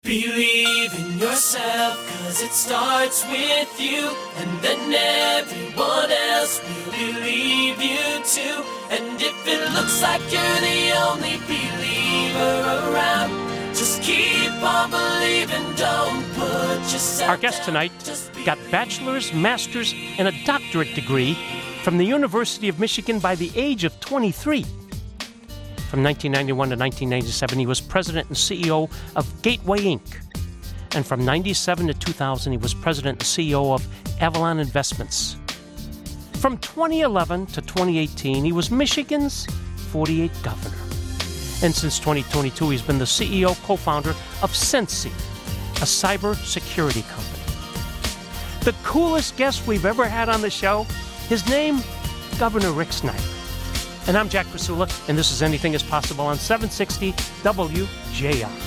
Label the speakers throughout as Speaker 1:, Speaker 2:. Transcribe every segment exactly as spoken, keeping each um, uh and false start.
Speaker 1: Believe in yourself, cause it starts with you, and then everyone else will believe you too. And if it looks like you're the only believer around, just keep on believing, don't put yourself
Speaker 2: Our guest tonight got bachelor's, master's, and a doctorate degree from the University of Michigan by the age of twenty-three. From nineteen ninety-one to nineteen ninety-seven, he was president and C E O of Gateway Incorporated. And from ninety-seven to two thousand, he was president and C E O of Avalon Investments. From twenty eleven to twenty eighteen, he was Michigan's forty-eighth governor. And since twenty twenty-two, he's been the C E O co-founder of Sensi, a cyber security company. The coolest guest we've ever had on the show, his name, Governor Rick Snyder. And I'm Jack Krasula, and this is Anything is Possible on seven sixty W J R.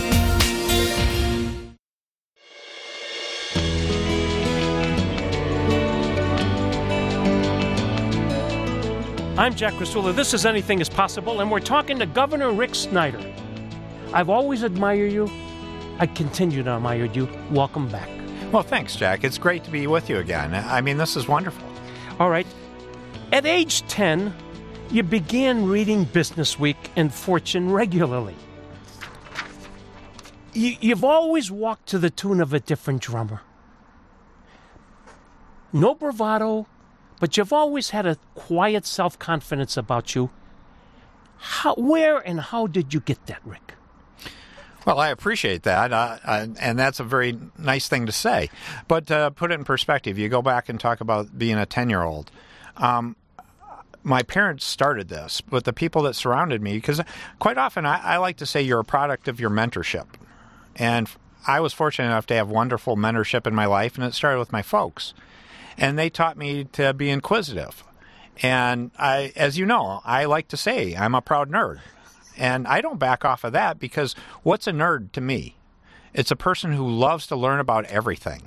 Speaker 2: I'm Jack Krasula. This is Anything is Possible, and we're talking to Governor Rick Snyder. I've always admired you. I continue to admire you. Welcome back.
Speaker 3: Well, thanks, Jack. It's great to be with you again. I mean, this is wonderful.
Speaker 2: All right. At age ten, you began reading Businessweek and Fortune regularly. You, you've always walked to the tune of a different drummer. No bravado, but you've always had a quiet self-confidence about you. How, where and how did you get that, Rick?
Speaker 3: Well, I appreciate that, uh, uh, and that's a very nice thing to say. But uh, put it in perspective. You go back and talk about being a ten-year-old. Um, my parents started this, but the people that surrounded me, because quite often I, I like to say you're a product of your mentorship. And I was fortunate enough to have wonderful mentorship in my life, and it started with my folks. And they taught me to be inquisitive. And I, as you know, I like to say I'm a proud nerd. And I don't back off of that, because what's a nerd to me? It's a person who loves to learn about everything.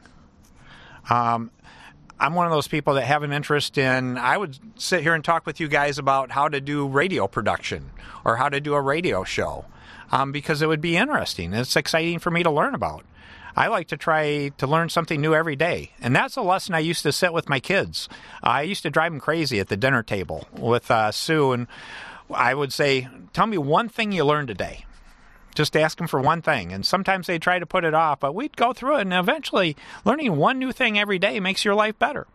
Speaker 3: Um, I'm one of those people that have an interest in, I would sit here and talk with you guys about how to do radio production or how to do a radio show, um, because it would be interesting. It's exciting for me to learn about. I like to try to learn something new every day. And that's a lesson I used to sit with my kids. I used to drive them crazy at the dinner table with uh, Sue, and I would say, tell me one thing you learned today. Just ask them for one thing. And sometimes they try to put it off, but we'd go through it, and eventually learning one new thing every day makes your life better.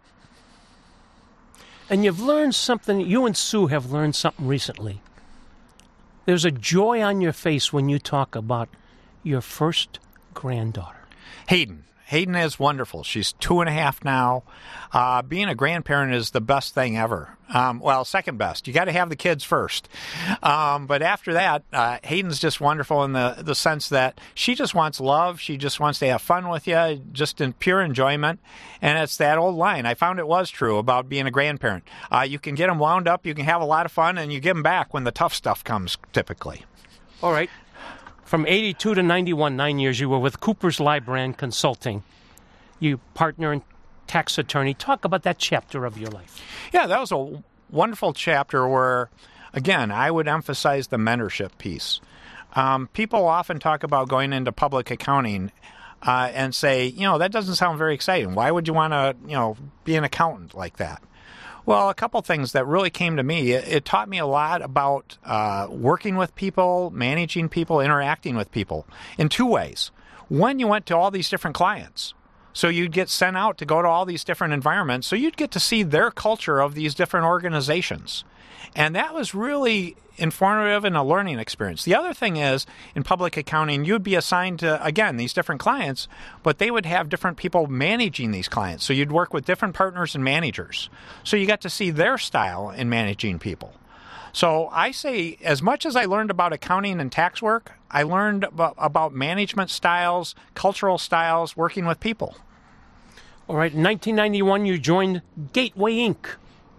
Speaker 2: And you've learned something, you and Sue have learned something recently. There's a joy on your face when you talk about your first granddaughter.
Speaker 3: Hayden. Hayden is wonderful. She's two and a half now. Uh, being a grandparent is the best thing ever. Um, well, second best. You got to have the kids first. Um, but after that, uh, Hayden's just wonderful in the, the sense that she just wants love. She just wants to have fun with you, just in pure enjoyment. And it's that old line. I found it was true about being a grandparent. Uh, you can get them wound up, you can have a lot of fun, and you give them back when the tough stuff comes, typically.
Speaker 2: All right. From eighty-two to ninety-one, nine years, you were with Cooper's Lybrand Consulting. You partner and tax attorney. Talk about that chapter of your life.
Speaker 3: Yeah, that was a wonderful chapter where, again, I would emphasize the mentorship piece. Um, people often talk about going into public accounting uh, and say, you know, that doesn't sound very exciting. Why would you want to, you know, be an accountant like that? Well, a couple things that really came to me. It, it taught me a lot about uh, working with people, managing people, interacting with people in two ways. One, you went to all these different clients. So you'd get sent out to go to all these different environments. So you'd get to see their culture of these different organizations. And that was really informative and a learning experience. The other thing is, in public accounting, you'd be assigned to, again, these different clients, but they would have different people managing these clients. So you'd work with different partners and managers. So you got to see their style in managing people. So I say, as much as I learned about accounting and tax work, I learned about, about management styles, cultural styles, working with people.
Speaker 2: All right, in nineteen ninety-one, you joined Gateway Incorporated.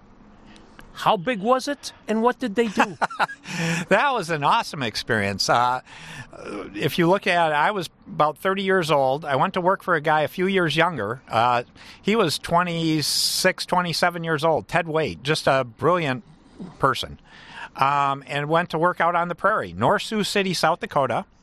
Speaker 2: How big was it, and what did they do?
Speaker 3: That was an awesome experience. Uh, if you look at it, I was about thirty years old. I went to work for a guy a few years younger. Uh, he was twenty-six, twenty-seven years old, Ted Wade, just a brilliant person. Um, and went to work out on the prairie, North Sioux City, South Dakota.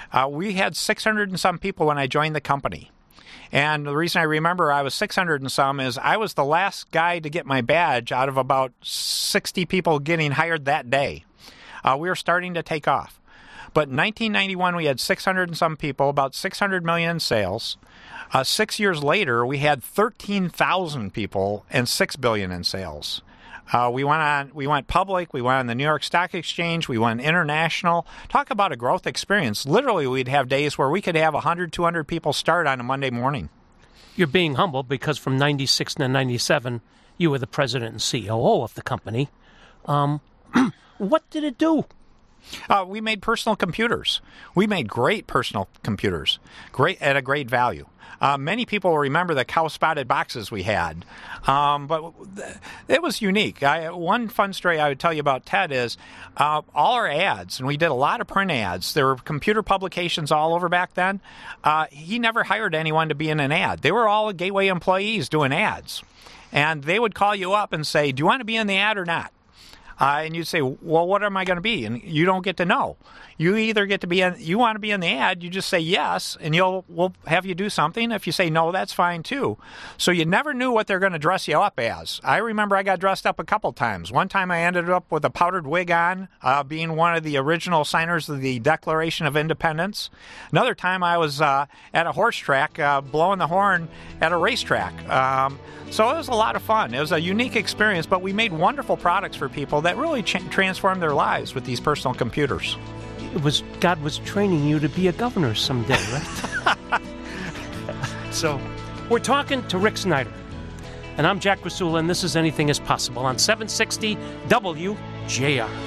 Speaker 3: Uh, we had six hundred and some people when I joined the company. And the reason I remember I was six hundred and some is I was the last guy to get my badge out of about sixty people getting hired that day. Uh, we were starting to take off. But in nineteen ninety-one, we had six hundred and some people, about six hundred million in sales. Uh, six years later, we had thirteen thousand people and six billion in sales. Uh, we went on. We went public. We went on the New York Stock Exchange. We went international. Talk about a growth experience. Literally, we'd have days where we could have one hundred, two hundred people start on a Monday morning.
Speaker 2: You're being humble because from ninety-six to ninety-seven, you were the president and C O O of the company. Um, what did it do?
Speaker 3: Uh, we made personal computers. We made great personal computers, great at a great value. Uh, many people will remember the cow-spotted boxes we had, um, but it was unique. I, one fun story I would tell you about Ted is uh, all our ads, and we did a lot of print ads. There were computer publications all over back then. Uh, he never hired anyone to be in an ad. They were all Gateway employees doing ads, and they would call you up and say, do you want to be in the ad or not? Uh, and you'd say, well, what am I going to be? And you don't get to know. You either get to be in, you want to be in the ad, you just say yes, and you'll we'll have you do something. If you say no, that's fine too. So you never knew what they're going to dress you up as. I remember I got dressed up a couple times. One time I ended up with a powdered wig on, uh, being one of the original signers of the Declaration of Independence. Another time I was uh, at a horse track uh, blowing the horn at a racetrack. Um, so it was a lot of fun. It was a unique experience, but we made wonderful products for people that really ch- transformed their lives with these personal computers.
Speaker 2: It was God was training you to be a governor someday, right? So, we're talking to Rick Snyder, and I'm Jack Rasula, and this is Anything Is Possible on seven sixty W J R.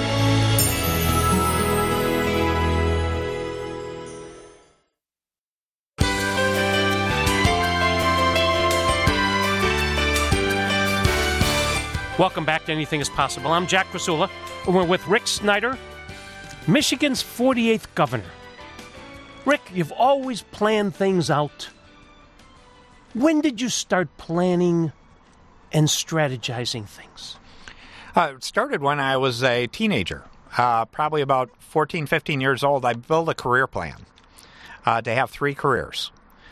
Speaker 2: Welcome back to Anything Is Possible. I'm Jack Rasula, and we're with Rick Snyder, Michigan's forty-eighth governor. Rick, you've always planned things out. When did you start planning and strategizing things?
Speaker 3: Uh, it started when I was a teenager, uh, probably about fourteen, fifteen years old. I built a career plan uh, to have three careers.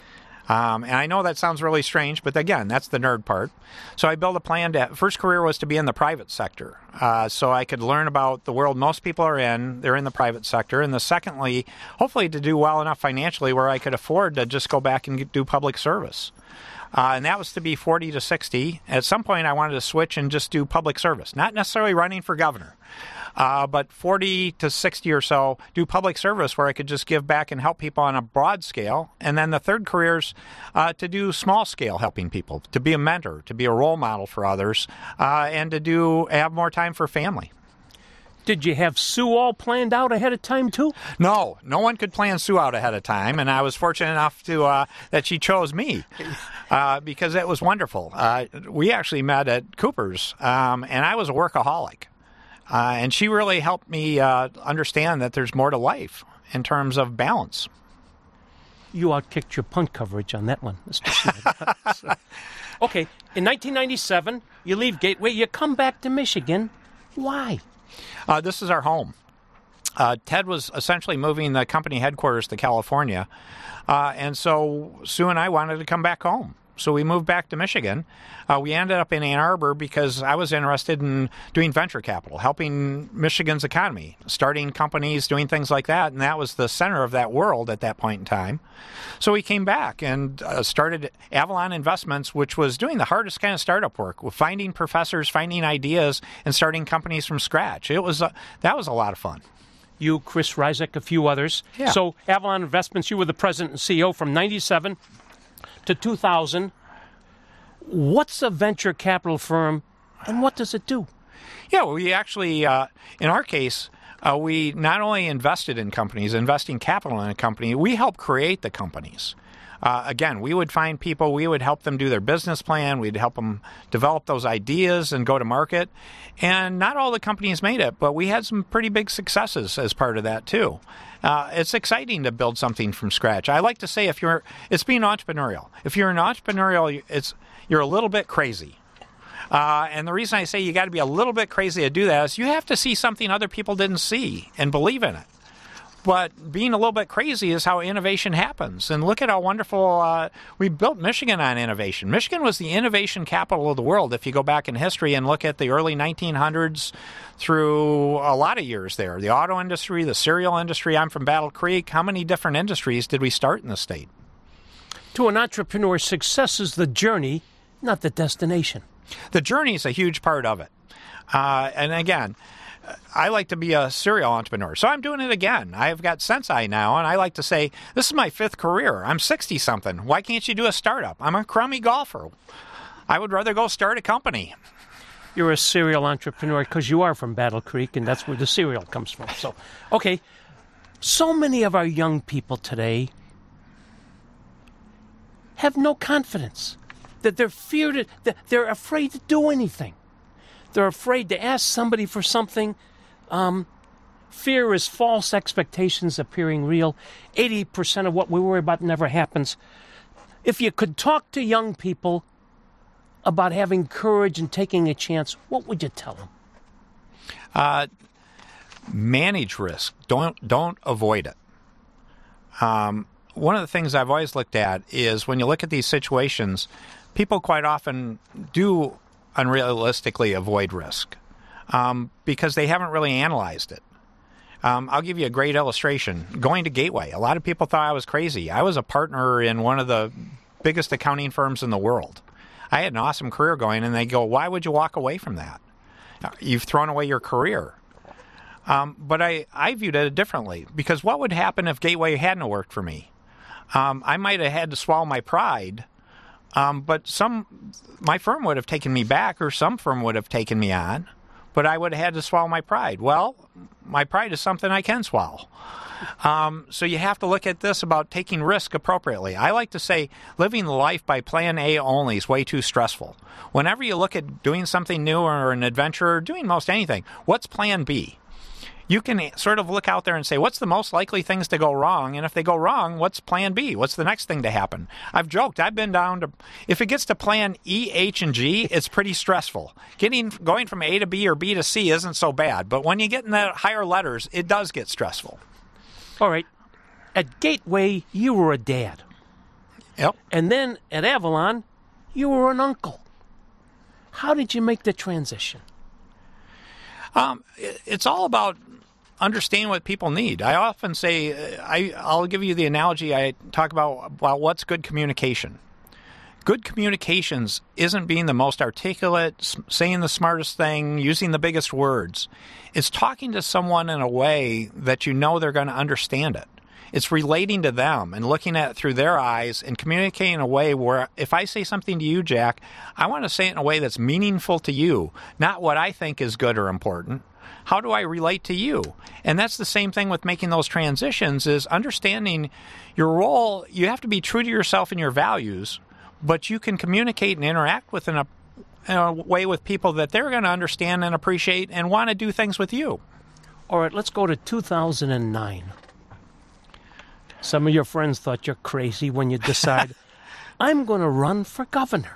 Speaker 3: Um, and I know that sounds really strange, but again, that's the nerd part. So I built a plan to, first career was to be in the private sector. Uh, so I could learn about the world most people are in. They're in the private sector. And the secondly, hopefully to do well enough financially where I could afford to just go back and do public service. Uh, and that was to be forty to sixty. At some point, I wanted to switch and just do public service, not necessarily running for governor. Uh, but forty to sixty or so, do public service where I could just give back and help people on a broad scale. And then the third career is uh, to do small scale helping people, to be a mentor, to be a role model for others, uh, and to do have more time for family.
Speaker 2: Did you have Sue all planned out ahead of time, too?
Speaker 3: No, no one could plan Sue out ahead of time, and I was fortunate enough to uh, that she chose me uh, because it was wonderful. Uh, we actually met at Cooper's, um, and I was a workaholic. Uh, and she really helped me uh, understand that there's more to life in terms of balance.
Speaker 2: You outkicked your punt coverage on that one. So, okay, in nineteen ninety-seven, you leave Gateway, you come back to Michigan. Why?
Speaker 3: Uh, this is our home. Uh, Ted was essentially moving the company headquarters to California, uh, and so Sue and I wanted to come back home. So we moved back to Michigan. Uh, we ended up in Ann Arbor because I was interested in doing venture capital, helping Michigan's economy, starting companies, doing things like that, and that was the center of that world at that point in time. So we came back and uh, started Avalon Investments, which was doing the hardest kind of startup work, finding professors, finding ideas, and starting companies from scratch. It was uh, that was a lot of fun.
Speaker 2: You, Chris Ryzek, a few others.
Speaker 3: Yeah.
Speaker 2: So Avalon Investments, you were the president and C E O from ninety-seven to two thousand. What's a venture capital firm, and what does it do?
Speaker 3: Yeah, we actually, uh, in our case, uh, we not only invested in companies, investing capital in a company, we help create the companies. Uh, again, we would find people, we would help them do their business plan, we'd help them develop those ideas and go to market. And not all the companies made it, but we had some pretty big successes as part of that too. Uh, it's exciting to build something from scratch. I like to say if you're, it's being entrepreneurial. If you're an entrepreneurial, it's you're a little bit crazy. Uh, and the reason I say you got to be a little bit crazy to do that is you have to see something other people didn't see and believe in it. But being a little bit crazy is how innovation happens. And look at how wonderful uh, we built Michigan on innovation. Michigan was the innovation capital of the world. If you go back in history and look at the early nineteen hundreds through a lot of years there, the auto industry, the cereal industry. I'm from Battle Creek. How many different industries did we start in the state?
Speaker 2: To an entrepreneur, success is the journey, not the destination.
Speaker 3: The journey is a huge part of it. Uh, and again, I like to be a serial entrepreneur, so I'm doing it again. I've got Sensei now, and I like to say, this is my fifth career. I'm sixty-something. Why can't you do a startup? I'm a crummy golfer. I would rather go start a company.
Speaker 2: You're a serial entrepreneur because you are from Battle Creek, and that's where the cereal comes from. So, okay, so many of our young people today have no confidence, that they're feared, that they're afraid to do anything. They're afraid to ask somebody for something. Um, fear is false expectations appearing real. eighty percent of what we worry about never happens. If you could talk to young people about having courage and taking a chance, what would you tell them?
Speaker 3: Uh, manage risk. Don't don't avoid it. Um, one of the things I've always looked at is when you look at these situations, people quite often do unrealistically avoid risk um, because they haven't really analyzed it. Um, I'll give you a great illustration. Going to Gateway, a lot of people thought I was crazy. I was a partner in one of the biggest accounting firms in the world. I had an awesome career going, and they go, why would you walk away from that? You've thrown away your career. Um, but I, I viewed it differently, because what would happen if Gateway hadn't worked for me? Um, I might have had to swallow my pride. Um, but some, my firm would have taken me back, or some firm would have taken me on, but I would have had to swallow my pride. Well, my pride is something I can swallow. Um, so you have to look at this about taking risk appropriately. I like to say living the life by plan A only is way too stressful. Whenever you look at doing something new or an adventure or doing most anything, what's plan B? You can sort of look out there and say, what's the most likely things to go wrong? And if they go wrong, what's plan B? What's the next thing to happen? I've joked, I've been down to, if it gets to plan E, H, and G, it's pretty stressful. Getting, going from A to B or B to C isn't so bad. But when you get in the higher letters, it does get stressful.
Speaker 2: All right. At Gateway, you were a dad.
Speaker 3: Yep.
Speaker 2: And then at Avalon, you were an uncle. How did you make the transition?
Speaker 3: Um, it, it's all about understanding what people need. I often say, I, I'll give you the analogy I talk about, about what's good communication. Good communications isn't being the most articulate, saying the smartest thing, using the biggest words. It's talking to someone in a way that you know they're going to understand it. It's relating to them and looking at it through their eyes and communicating in a way where if I say something to you, Jack, I want to say it in a way that's meaningful to you, not what I think is good or important. How do I relate to you? And that's the same thing with making those transitions, is understanding your role. You have to be true to yourself and your values, but you can communicate and interact with in a, in a way with people that they're going to understand and appreciate and want to do things with you.
Speaker 2: All right, let's go to two thousand nine. Some of your friends thought you're crazy when you decide, I'm going to run for governor.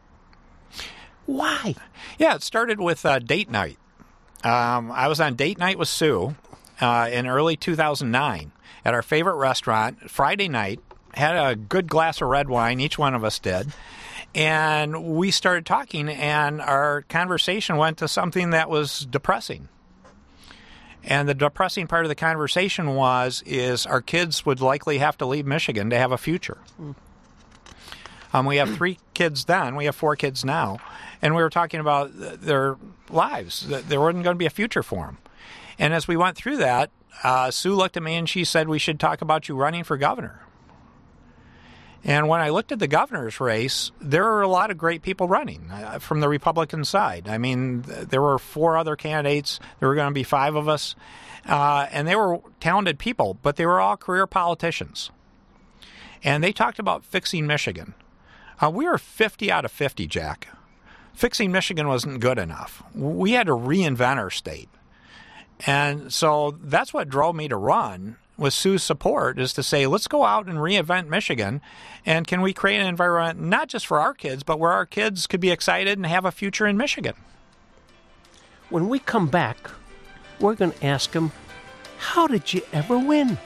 Speaker 2: Why?
Speaker 3: Yeah, it started with uh, date night. Um, I was on date night with Sue uh, in early two thousand nine at our favorite restaurant, Friday night. Had a good glass of red wine, each one of us did. And we started talking, and our conversation went to something that was depressing. And the depressing part of the conversation was, is our kids would likely have to leave Michigan to have a future. Mm. Um, we have three kids then. We have four kids now. And we were talking about their lives, that there wasn't going to be a future for them. And as we went through that, uh, Sue looked at me and she said, we should talk about you running for governor. And when I looked at the governor's race, there were a lot of great people running uh, from the Republican side. I mean, th- there were four other candidates. There were going to be five of us. Uh, and they were talented people, but they were all career politicians. And they talked about fixing Michigan. Uh, we were fifty out of fifty, Jack. Fixing Michigan wasn't good enough. We had to reinvent our state. And so that's what drove me to run with Sue's support, is to say, let's go out and reinvent Michigan, and can we create an environment not just for our kids, but where our kids could be excited and have a future in Michigan.
Speaker 2: When we come back, we're going to ask him how did you ever win?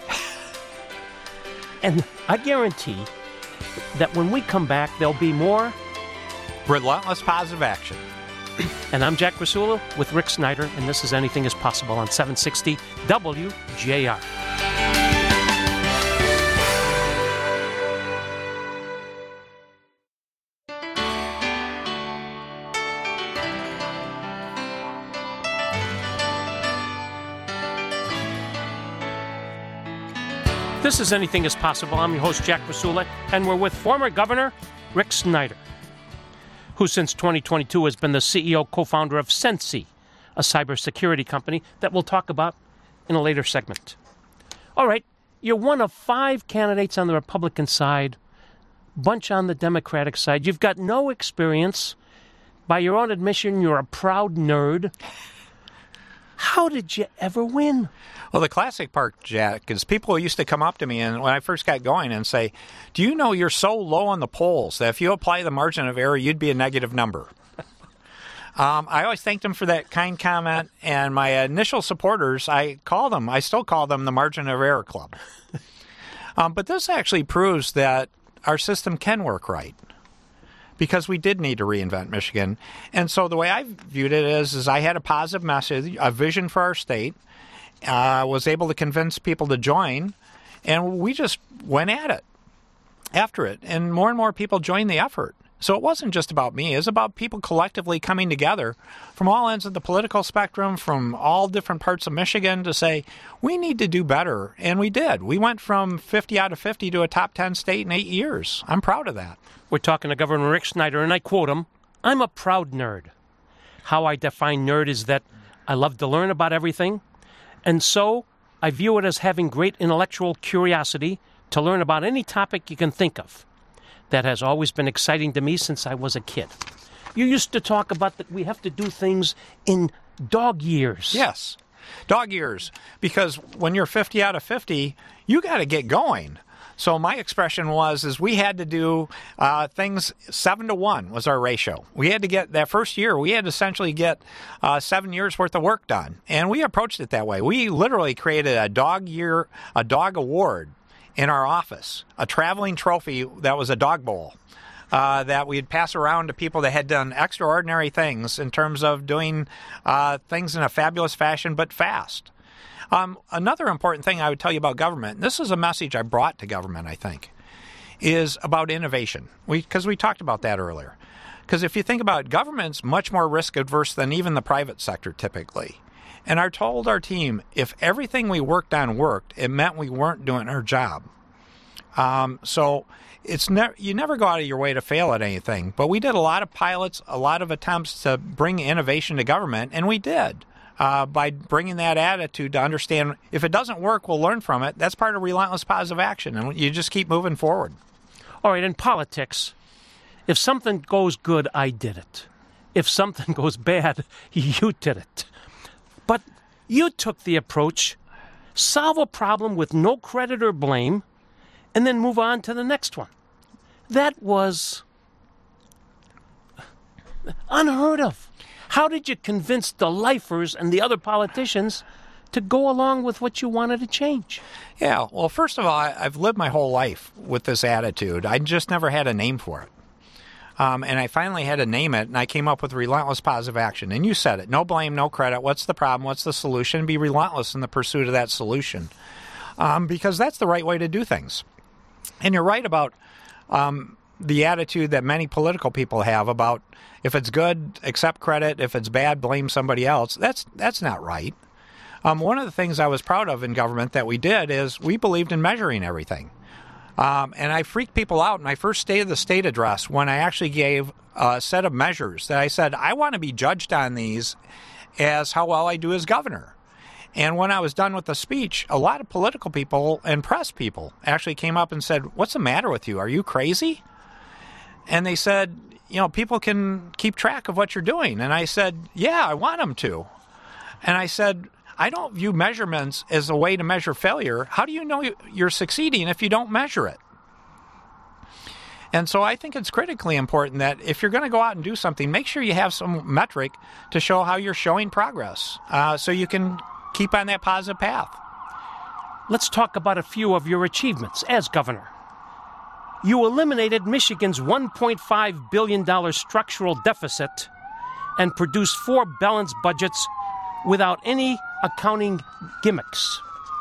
Speaker 2: And I guarantee that when we come back, there'll be more
Speaker 3: relentless positive action.
Speaker 2: And I'm Jack Rasula with Rick Snyder, and this is Anything is Possible on seven sixty W J R. This is Anything is Possible. I'm your host, Jack Rasula, and we're with former Governor Rick Snyder, who since twenty twenty-two has been the C E O, co-founder of Sensi, a cybersecurity company that we'll talk about in a later segment. All right, you're one of five candidates on the Republican side, bunch on the Democratic side. You've got no experience. By your own admission, you're a proud nerd. How did you ever win?
Speaker 3: Well, the classic part, Jack, is people used to come up to me and when I first got going and say, do you know you're so low on the polls that if you apply the margin of error, you'd be a negative number? um, I always thanked them for that kind comment, and my initial supporters, I call them, I still call them the Margin of Error Club. um, but this actually proves that our system can work right, because we did need to reinvent Michigan. And so the way I viewed it is, is I had a positive message, a vision for our state, uh, was able to convince people to join, and we just went at it after it. And more and more people joined the effort. So it wasn't just about me. It was about people collectively coming together from all ends of the political spectrum, from all different parts of Michigan, to say, we need to do better. And we did. We went from fifty out of fifty to a top ten state in eight years. I'm proud of that.
Speaker 2: We're talking to Governor Rick Snyder, and I quote him, I'm a proud nerd. How I define nerd is that I love to learn about everything, and so I view it as having great intellectual curiosity to learn about any topic you can think of. That has always been exciting to me since I was a kid. You used to talk about that we have to do things in dog years.
Speaker 3: Yes, dog years, because when you're fifty out of fifty, you got to get going. So my expression was, is we had to do uh, things seven to one was our ratio. We had to get that first year, we had to essentially get uh, seven years worth of work done. And we approached it that way. We literally created a dog year, a dog award in our office, a traveling trophy that was a dog bowl uh, that we'd pass around to people that had done extraordinary things in terms of doing uh, things in a fabulous fashion, but fast. Um, another important thing I would tell you about government, and this is a message I brought to government, I think, is about innovation. Because we, we talked about that earlier. Because if you think about it, government's much more risk adverse than even the private sector typically. And I told our team, if everything we worked on worked, it meant we weren't doing our job. Um, so it's ne- you never go out of your way to fail at anything. But we did a lot of pilots, a lot of attempts to bring innovation to government, and we did. Uh, by bringing that attitude to understand if it doesn't work, we'll learn from it. That's part of relentless positive action, and you just keep moving forward.
Speaker 2: All right, in politics, if something goes good, I did it. If something goes bad, you did it. But you took the approach, solve a problem with no credit or blame, and then move on to the next one. That was unheard of. How did you convince the lifers and the other politicians to go along with what you wanted to change?
Speaker 3: Yeah, well, first of all, I, I've lived my whole life with this attitude. I just never had a name for it. Um, and I finally had to name it, and I came up with relentless positive action. And you said it, no blame, no credit. What's the problem? What's the solution? Be relentless in the pursuit of that solution. Um, because that's the right way to do things. And you're right about um, the attitude that many political people have about if it's good, accept credit. If it's bad, blame somebody else. That's that's not right. Um, one of the things I was proud of in government that we did is we believed in measuring everything. Um, and I freaked people out in my first State of the State address when I actually gave a set of measures that I said, I want to be judged on these as how well I do as governor. And when I was done with the speech, a lot of political people and press people actually came up and said, what's the matter with you? Are you crazy? And they said, you know, people can keep track of what you're doing. And I said, yeah, I want them to. And I said, I don't view measurements as a way to measure failure. How do you know you're succeeding if you don't measure it? And so I think it's critically important that if you're going to go out and do something, make sure you have some metric to show how you're showing progress uh, so you can keep on that positive path.
Speaker 2: let's talk about a few of your achievements as governor. You eliminated Michigan's one point five billion dollars structural deficit and produced four balanced budgets without any accounting gimmicks.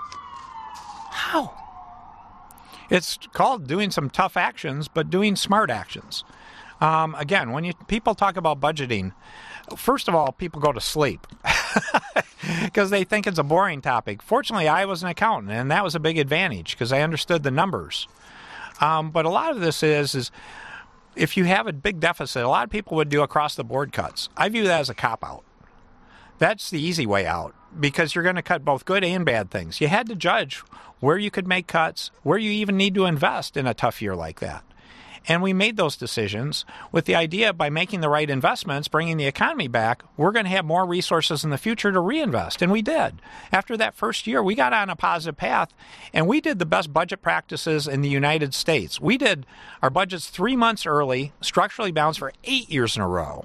Speaker 2: How?
Speaker 3: It's called doing some tough actions, but doing smart actions. Um, again, when you people talk about budgeting, first of all, people go to sleep because they think it's a boring topic. Fortunately, I was an accountant, and that was a big advantage because I understood the numbers. Um, but a lot of this is, is if you have a big deficit, a lot of people would do across-the-board cuts. I view that as a cop-out. That's the easy way out because you're going to cut both good and bad things. You had to judge where you could make cuts, where you even need to invest in a tough year like that. And we made those decisions with the idea by making the right investments, bringing the economy back, we're going to have more resources in the future to reinvest. And we did. After that first year, we got on a positive path, and we did the best budget practices in the United States. We did our budgets three months early, structurally balanced for eight years in a row.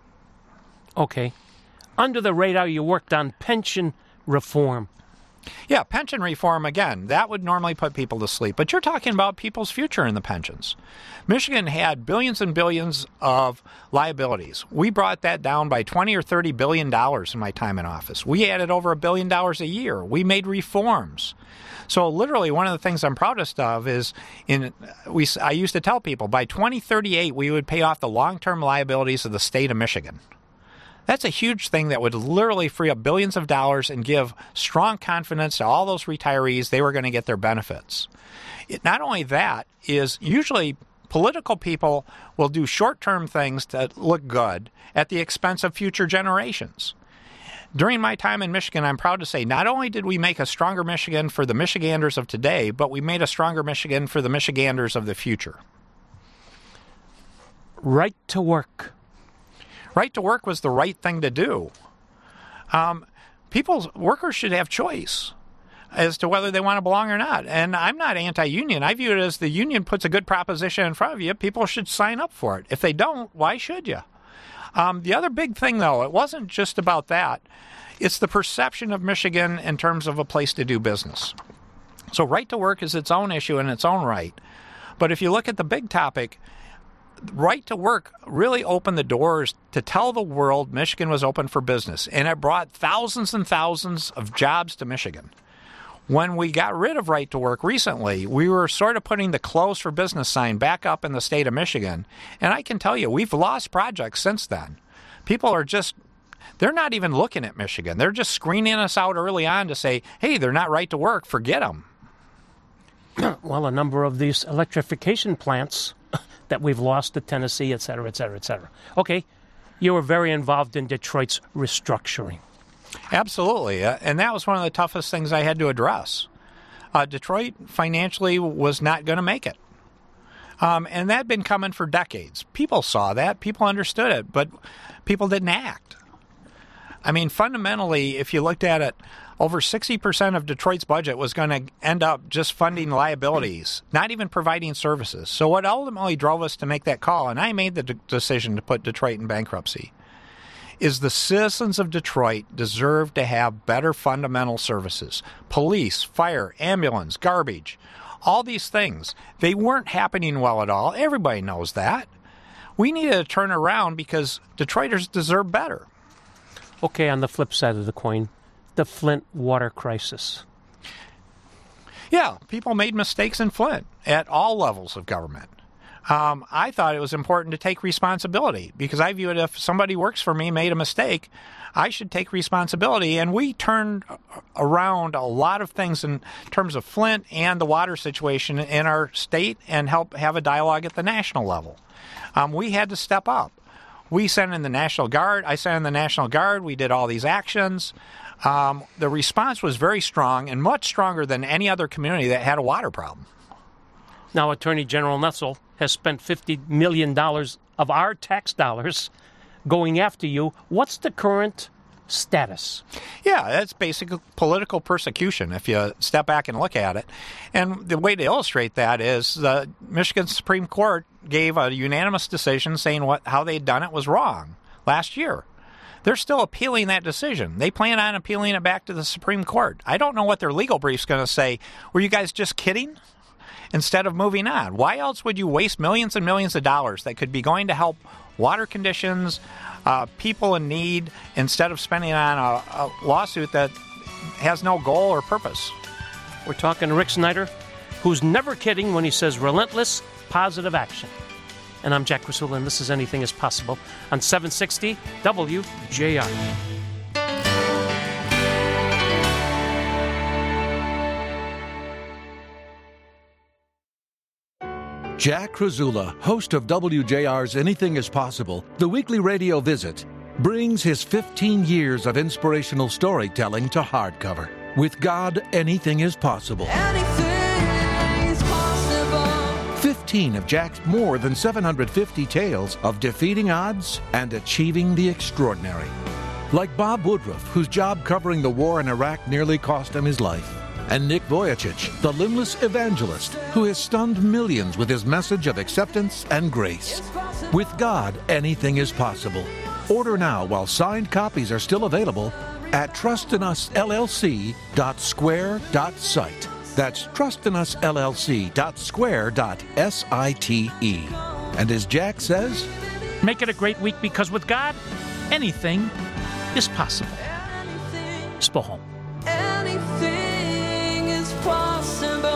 Speaker 2: Okay. Under the radar, you worked on pension reform.
Speaker 3: Yeah, pension reform, again, that would normally put people to sleep. But you're talking about people's future in the pensions. Michigan had billions and billions of liabilities. We brought that down by twenty or thirty billion dollars in my time in office. We added over a billion dollars a year. We made reforms. So literally one of the things I'm proudest of is in we I used to tell people by twenty thirty-eight we would pay off the long-term liabilities of the state of Michigan. That's a huge thing that would literally free up billions of dollars and give strong confidence to all those retirees they were going to get their benefits. It, not only that, is usually political people will do short-term things that look good at the expense of future generations. During my time in Michigan, I'm proud to say not only did we make a stronger Michigan for the Michiganders of today, but we made a stronger Michigan for the Michiganders of the future.
Speaker 2: Right to work.
Speaker 3: Right to work was the right thing to do. Um, people, workers should have choice as to whether they want to belong or not. And I'm not anti-union. I view it as the union puts a good proposition in front of you. People should sign up for it. If they don't, why should you? Um, the other big thing, though, it wasn't just about that. It's the perception of Michigan in terms of a place to do business. So right to work is its own issue in its own right. But if you look at the big topic, right to work really opened the doors to tell the world Michigan was open for business, and it brought thousands and thousands of jobs to Michigan. When we got rid of right to work recently, we were sort of putting the closed for business sign back up in the state of Michigan, and I can tell you, we've lost projects since then. People are just, they're not even looking at Michigan. They're just screening us out early on to say, hey, they're not right to work, forget them.
Speaker 2: Well, a number of these electrification plants that we've lost to Tennessee, et cetera, et cetera, et cetera. Okay, you were very involved in Detroit's restructuring.
Speaker 3: Absolutely, uh, and that was one of the toughest things I had to address. Uh, Detroit financially was not going to make it. Um, and that had been coming for decades. People saw that, people understood it, but people didn't act. I mean, fundamentally, if you looked at it, over sixty percent of Detroit's budget was going to end up just funding liabilities, not even providing services. So what ultimately drove us to make that call, and I made the de- decision to put Detroit in bankruptcy, is the citizens of Detroit deserve to have better fundamental services. Police, fire, ambulance, garbage, all these things. They weren't happening well at all. Everybody knows that. We needed to turn around because Detroiters deserve better.
Speaker 2: Okay, on the flip side of the coin, the Flint water crisis.
Speaker 3: Yeah, people made mistakes in Flint at all levels of government. Um, I thought it was important to take responsibility because I view it if somebody works for me made a mistake, I should take responsibility. And we turned around a lot of things in terms of Flint and the water situation in our state and help have a dialogue at the national level. Um, we had to step up. We sent in the National Guard. I sent in the National Guard. We did all these actions. Um, the response was very strong and much stronger than any other community that had a water problem.
Speaker 2: Now, Attorney General Nessel has spent fifty million dollars of our tax dollars going after you. What's the current status?
Speaker 3: Yeah, that's basic political persecution if you step back and look at it. And the way to illustrate that is the Michigan Supreme Court gave a unanimous decision saying what how they'd done it was wrong last year. They're still appealing that decision. They plan on appealing it back to the Supreme Court. I don't know what their legal brief's going to say. Were you guys just kidding? Instead of moving on. Why else would you waste millions and millions of dollars that could be going to help water conditions, uh, people in need, instead of spending on a, a lawsuit that has no goal or purpose?
Speaker 2: We're talking to Rick Snyder, who's never kidding when he says relentless, positive action. And I'm Jack Krasula, and this is Anything is Possible on seven sixty W J R.
Speaker 4: Jack Krasula, host of W J R's Anything is Possible, the weekly radio visit, brings his fifteen years of inspirational storytelling to hardcover. With God, anything is possible.
Speaker 5: Anything is possible.
Speaker 4: fifteen of Jack's more than seven hundred fifty tales of defeating odds and achieving the extraordinary. Like Bob Woodruff, whose job covering the war in Iraq nearly cost him his life. And Nick Vujicic, the limbless evangelist who has stunned millions with his message of acceptance and grace. With God, anything is possible. Order now while signed copies are still available at trust in us L L C dot square dot site. That's trust in us L L C dot square dot site. And as Jack says,
Speaker 2: Make it a great week, because with God, anything is possible. Spoholm.
Speaker 5: Anything is possible.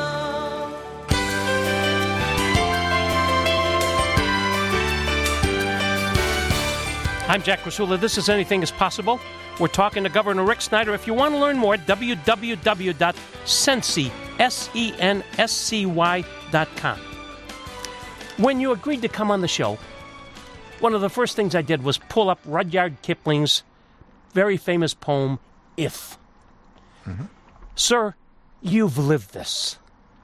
Speaker 2: I'm Jack Krasula. This is Anything is Possible. We're talking to Governor Rick Snyder. If you want to learn more, w w w dot senscy dot com. When you agreed to come on the show, one of the first things I did was pull up Rudyard Kipling's very famous poem, If. Mm-hmm. Sir, you've lived this.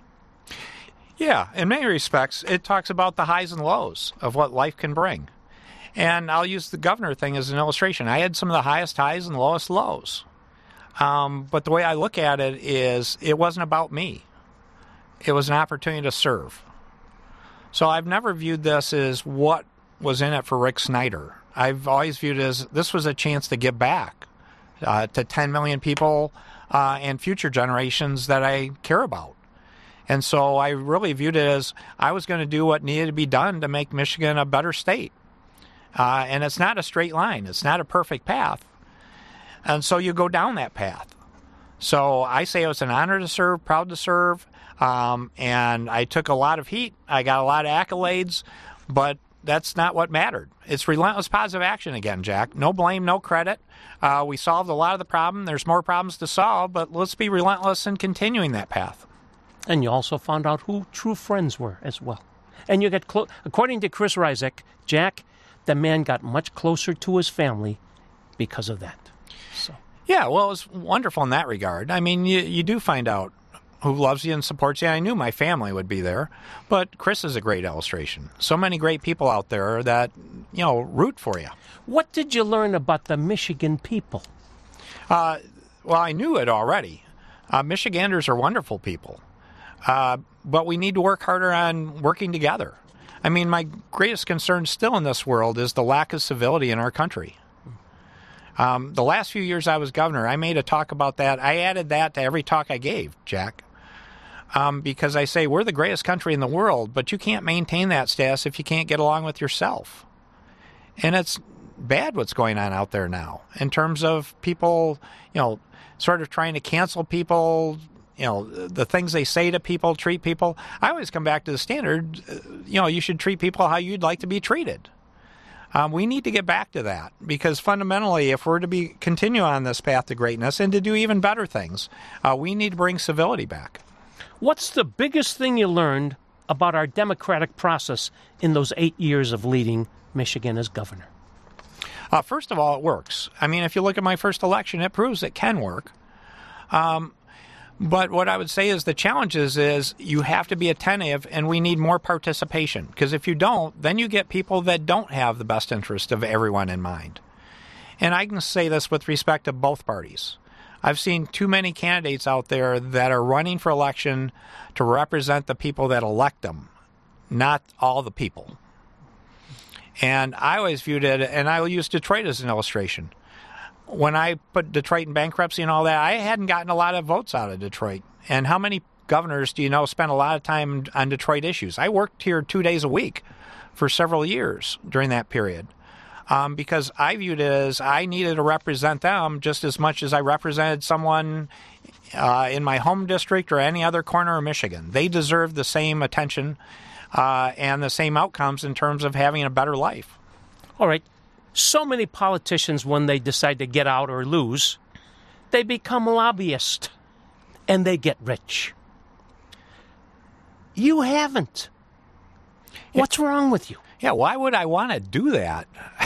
Speaker 3: Yeah, in many respects, it talks about the highs and lows of what life can bring. And I'll use the governor thing as an illustration. I had some of the highest highs and lowest lows. Um, but the way I look at it is, it wasn't about me. It was an opportunity to serve. So I've never viewed this as what was in it for Rick Snyder. I've always viewed it as this was a chance to give back uh, to ten million people uh, and future generations that I care about. And so I really viewed it as I was going to do what needed to be done to make Michigan a better state. Uh, and it's not a straight line. It's not a perfect path. And so you go down that path. So I say it was an honor to serve, proud to serve, um, and I took a lot of heat. I got a lot of accolades, but that's not what mattered. It's relentless positive action again, Jack. No blame, no credit. Uh, we solved a lot of the problem. There's more problems to solve, but let's be relentless in continuing that path.
Speaker 2: And you also found out who true friends were as well. And you get close. According to Chris Ryzek, Jack, the man got much closer to his family because of that. So.
Speaker 3: Yeah, well, it was wonderful in that regard. I mean, you, you do find out who loves you and supports you. I knew my family would be there, but Chris is a great illustration. So many great people out there that, you know, root for you.
Speaker 2: What did you learn about the Michigan people?
Speaker 3: Uh, well, I knew it already. Uh, Michiganders are wonderful people, uh, but we need to work harder on working together. I mean, my greatest concern still in this world is the lack of civility in our country. Um, the last few years I was governor, I made a talk about that. I added that to every talk I gave, Jack, um, because I say we're the greatest country in the world, but you can't maintain that status if you can't get along with yourself. And it's bad what's going on out there now in terms of people, you know, sort of trying to cancel people, you know, the things they say to people, treat people. I always come back to the standard, you know, you should treat people how you'd like to be treated. Um, we need to get back to that because fundamentally, if we're to be continue on this path to greatness and to do even better things, uh, we need to bring civility back.
Speaker 2: What's the biggest thing you learned about our democratic process in those eight years of leading Michigan as governor?
Speaker 3: Uh, first of all, it works. I mean, if you look at my first election, it proves it can work. Um, But what I would say is the challenge is, is you have to be attentive, and we need more participation. Because if you don't, then you get people that don't have the best interest of everyone in mind. And I can say this with respect to both parties. I've seen too many candidates out there that are running for election to represent the people that elect them, not all the people. And I always viewed it, and I will use Detroit as an illustration. When I put Detroit in bankruptcy and all that, I hadn't gotten a lot of votes out of Detroit. And how many governors do you know spent a lot of time on Detroit issues? I worked here two days a week for several years during that period um, because I viewed it as I needed to represent them just as much as I represented someone uh, in my home district or any other corner of Michigan. They deserve the same attention uh, and the same outcomes in terms of having a better life.
Speaker 2: All right. So many politicians, when they decide to get out or lose, they become lobbyists and they get rich. You haven't. What's wrong with you?
Speaker 3: Yeah, why would I want to do that?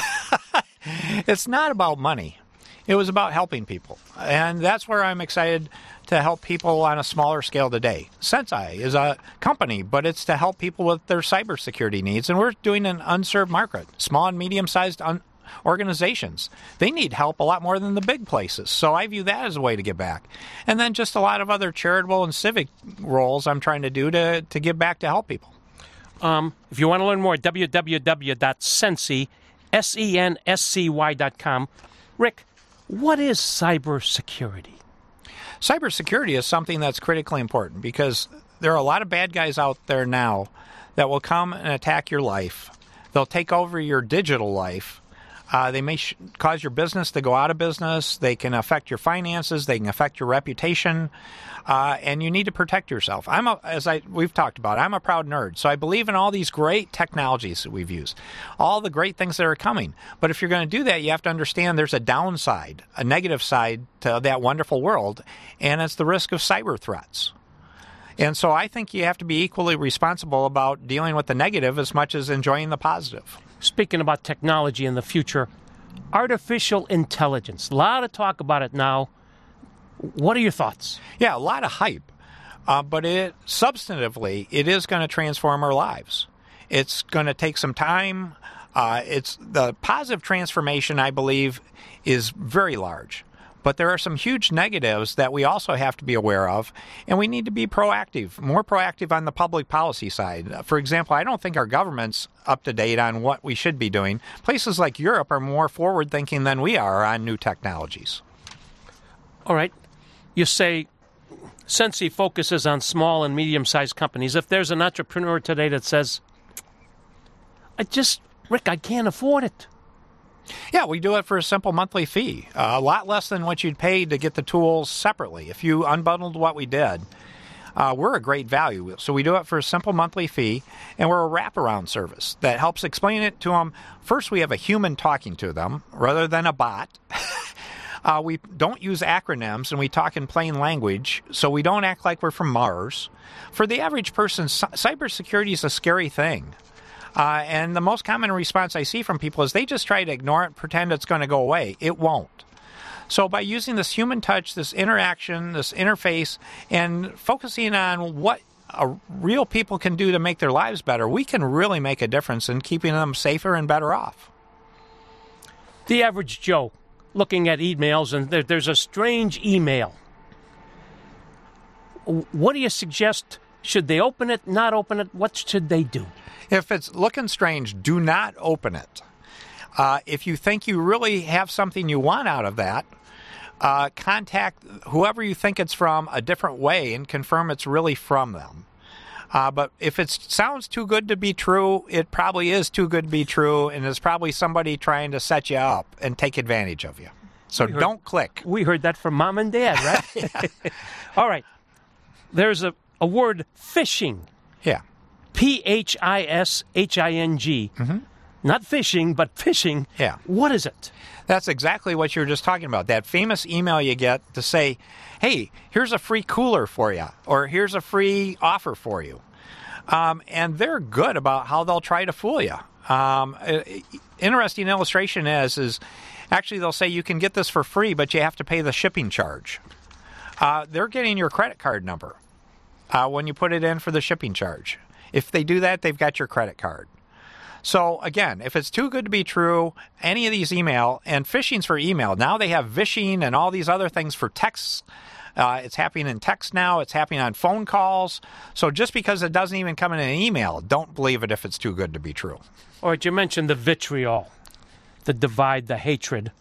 Speaker 3: It's not about money. It was about helping people. And that's where I'm excited to help people on a smaller scale today. Sensei is a company, but it's to help people with their cybersecurity needs. And we're doing an unserved market, small and medium-sized un- organizations. They need help a lot more than the big places. So I view that as a way to give back. And then just a lot of other charitable and civic roles I'm trying to do to, to give back to help people.
Speaker 2: Um, if you want to learn more, w w w dot senscy, S E N S C Y dot com. Rick, what is cybersecurity?
Speaker 3: Cybersecurity is something that's critically important because there are a lot of bad guys out there now that will come and attack your life. They'll take over your digital life. Uh, they may sh- cause your business to go out of business. They can affect your finances. They can affect your reputation. Uh, and you need to protect yourself. I'm a, as I we've talked about, I'm a proud nerd. So I believe in all these great technologies that we've used, all the great things that are coming. But if you're going to do that, you have to understand there's a downside, a negative side to that wonderful world, and it's the risk of cyber threats. And so I think you have to be equally responsible about dealing with the negative as much as enjoying the positive.
Speaker 2: Speaking about technology in the future, artificial intelligence. A lot of talk about it now. What are your thoughts?
Speaker 3: Yeah, a lot of hype. Uh, but it substantively, it is going to transform our lives. It's going to take some time. Uh, it's the positive transformation, I believe, is very large. But there are some huge negatives that we also have to be aware of, and we need to be proactive, more proactive on the public policy side. For example, I don't think our government's up to date on what we should be doing. Places like Europe are more forward-thinking than we are on new technologies.
Speaker 2: All right. You say Sensei focuses on small and medium-sized companies. If there's an entrepreneur today that says, I just, Rick, I can't afford it.
Speaker 3: Yeah, we do it for a simple monthly fee, uh, a lot less than what you'd pay to get the tools separately. If you unbundled what we did, uh, we're a great value. So we do it for a simple monthly fee, and we're a wraparound service that helps explain it to them. First, we have a human talking to them rather than a bot. uh, we don't use acronyms, and we talk in plain language, so we don't act like we're from Mars. For the average person, c- cybersecurity is a scary thing. Uh, and the most common response I see from people is they just try to ignore it, pretend it's going to go away. It won't. So by using this human touch, this interaction, this interface, and focusing on what uh, real people can do to make their lives better, we can really make a difference in keeping them safer and better off.
Speaker 2: The average Joe looking at emails, and there, there's a strange email. What do you suggest? Should they open it, not open it? What should they do?
Speaker 3: If it's looking strange, do not open it. Uh, if you think you really have something you want out of that, uh, contact whoever you think it's from a different way and confirm it's really from them. Uh, but if it sounds too good to be true, it probably is too good to be true, and it's probably somebody trying to set you up and take advantage of you. So
Speaker 2: heard,
Speaker 3: don't click.
Speaker 2: We heard that from Mom and Dad, right? All right. There's a, a word, phishing.
Speaker 3: Yeah.
Speaker 2: P H I S H I N G. Mm-hmm. Not fishing, but phishing.
Speaker 3: Yeah.
Speaker 2: What is it?
Speaker 3: That's exactly what you were just talking about. That famous email you get to say, hey, here's a free cooler for you, or here's a free offer for you. Um, and they're good about how they'll try to fool you. Um, interesting illustration is, is actually they'll say you can get this for free, but you have to pay the shipping charge. Uh, they're getting your credit card number uh, when you put it in for the shipping charge. If they do that, they've got your credit card. So, again, if it's too good to be true, any of these email, and phishing's for email. Now they have vishing and all these other things for texts. Uh, it's happening in text now. It's happening on phone calls. So just because it doesn't even come in an email, don't believe it if it's too good to be true.
Speaker 2: All right, you mentioned the vitriol, the divide, the hatred.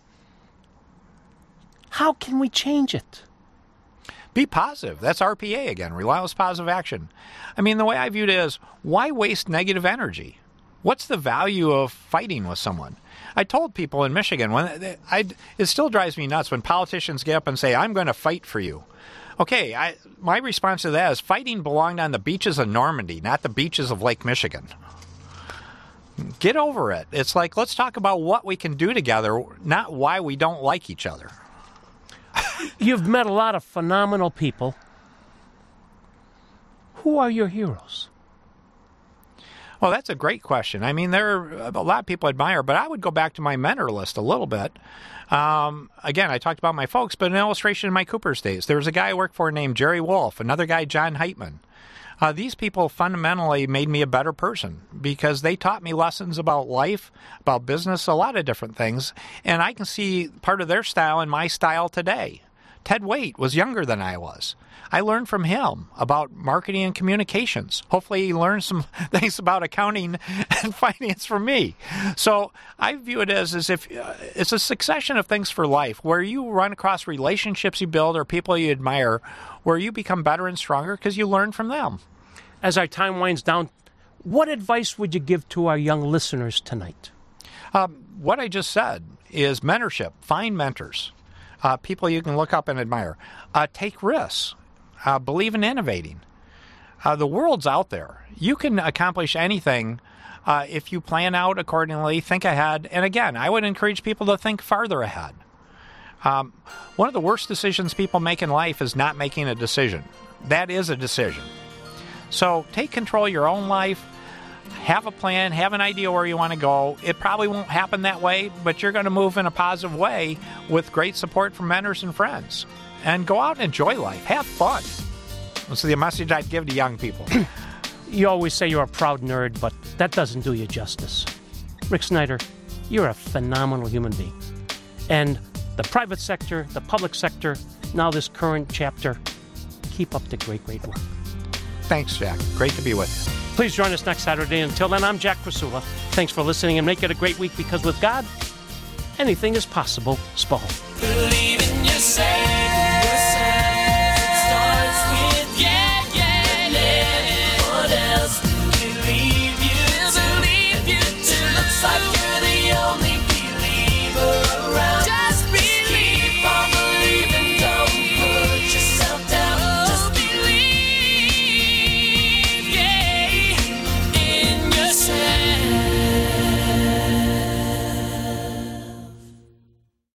Speaker 2: How can we change it?
Speaker 3: Be positive. That's R P A again, relentless positive action. I mean, the way I view it is, why waste negative energy? What's the value of fighting with someone? I told people in Michigan, when they, I, it still drives me nuts when politicians get up and say, I'm going to fight for you. Okay, I, my response to that is fighting belonged on the beaches of Normandy, not the beaches of Lake Michigan. Get over it. It's like, let's talk about what we can do together, not why we don't like each other.
Speaker 2: You've met a lot of phenomenal people. Who are your heroes?
Speaker 3: Well, that's a great question. I mean, there are a lot of people I admire, but I would go back to my mentor list a little bit. Um, again, I talked about my folks, but an illustration in my Cooper's days. There was a guy I worked for named Jerry Wolf, another guy, John Heitman. Uh, these people fundamentally made me a better person because they taught me lessons about life, about business, a lot of different things. And I can see part of their style in my style today. Ted Waite was younger than I was. I learned from him about marketing and communications. Hopefully he learned some things about accounting and finance from me. So I view it as, as if uh, it's a succession of things for life where you run across relationships you build or people you admire where you become better and stronger because you learn from them.
Speaker 2: As our time winds down, what advice would you give to our young listeners tonight?
Speaker 3: Um, what I just said is mentorship. Find mentors, uh, people you can look up and admire. Uh, take risks. Uh, believe in innovating. Uh, the world's out there. You can accomplish anything uh, if you plan out accordingly, think ahead. And again, I would encourage people to think farther ahead. Um, one of the worst decisions people make in life is not making a decision. That is a decision. So take control of your own life. Have a plan. Have an idea where you want to go. It probably won't happen that way, but you're going to move in a positive way with great support from mentors and friends. And go out and enjoy life. Have fun. That's the message I'd give to young people.
Speaker 2: You always say you're a proud nerd, but that doesn't do you justice. Rick Snyder, you're a phenomenal human being. And the private sector, the public sector, now this current chapter, keep up the great, great work.
Speaker 3: Thanks, Jack. Great to be with you.
Speaker 2: Please join us next Saturday. Until then, I'm Jack Krasula. Thanks for listening and make it a great week because with God, anything is possible. Spall.